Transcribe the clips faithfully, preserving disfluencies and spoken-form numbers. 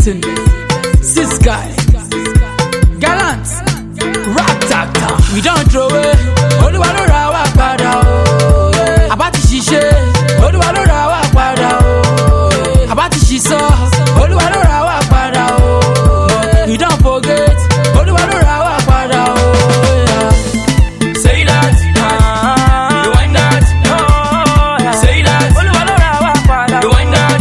blessing. Sis guy, gallant, rap tactor. We don't throw away. Oluwa lo ra wa pada o. Abati ṣiṣe. Oluwa lo ra wa pada o. Abati ṣiṣọ. Oluwa lo ra wa pada o. We don't forget. Oluwa lo ra wa pada o. Say that. You wind that. Say that. Oluwa lo ra wa pada. You wind that.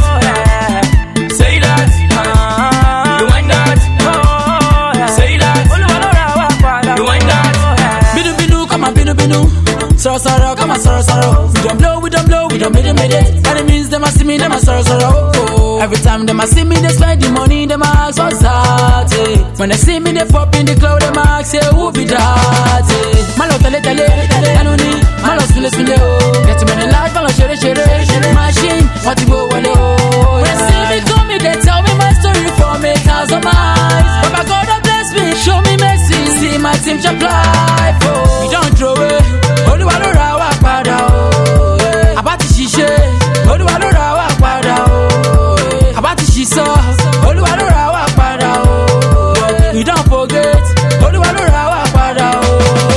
Say that. You wind that. Say that. Oluwa lo ra wa pada. You wind that. Binu binu, come on, binu binu. Sorrow, sorrow, come on, sorrow, sorrow. We don't blow, we don't blow, we don't made it, made it. Enemies, them a see me, them a sorrow, sorrow. Oh. Every time them a see me, they spend the money, them a ask what's that, eh. When they see me, they pop in the cloud, them a ask, say, who be that, eh. Malo tele tele, enuni, malo spile spile, oh. Get to many large, malo shere shere, machine, what you go, wale, oh. When they see me come, me, they tell me my story for me, cause of mine. Papa God, oh, bless me, show me mercy, see my team shall fly, oh. We don't throw away. Oluwa lo ra wa pada o. Abati ṣiṣe. Oluwa lo ra wa pada o. Abati ṣiṣọ. Oluwa lo ra wa pada o. We don't forget. Oluwa lo ra wa pada o.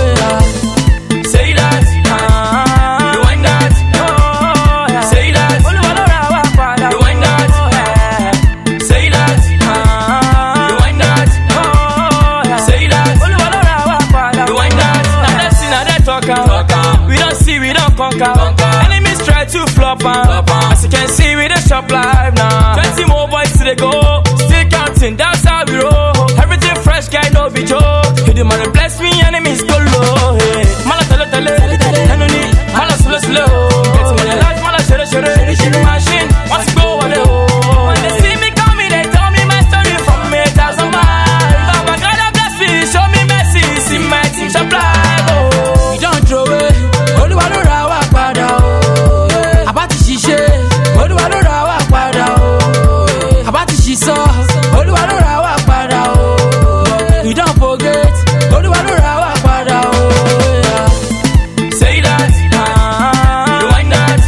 Say that. You wind that. Say that. Oluwa lo ra wa pada. You wind that. Say that. You wind that. Say that. Oluwa lo ra wa pada. You wind that. Now that's in that talk. We don't see, we don't conquer. conquer. Enemies try to flop on. As you can see, we don't shop live now. Twenty more boys to the go. Still counting, that's how we roll. Everything fresh, guy, no be joke. Hit the man and bless me, enemies go low. Hey. Mala tele tele, enuni, mala slow slow. Get money large, mala shere shere. Machine, wants to go on the hole. When they see me coming, they tell me my story from me thousand miles. Baba God, bless me, show me mercy, see my team shop live. Oh. We don't throw away. Oluwa lo ra wa pada o. Abati ṣiṣe. Oluwa lo ra wa pada o. Abati ṣiṣọ. Oluwa lo ra wa pada o. We don't forget. Oluwa lo ra wa pada o. Say that. You wind that.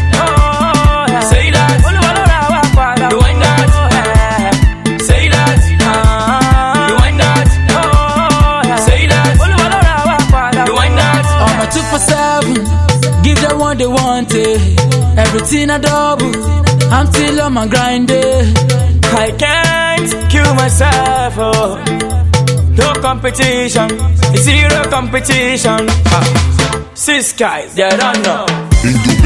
Say that. Oluwa lo ra wa pada. You wind that. Say that. You wind that. Say that. Oluwa lo ra wa pada. You wind that. On my two for seven, give them what they want, eh. Everything a double, I'm still on my grind, eh. I can't kill myself, oh. No competition, zero competition. Ah. Six guys, they don't know.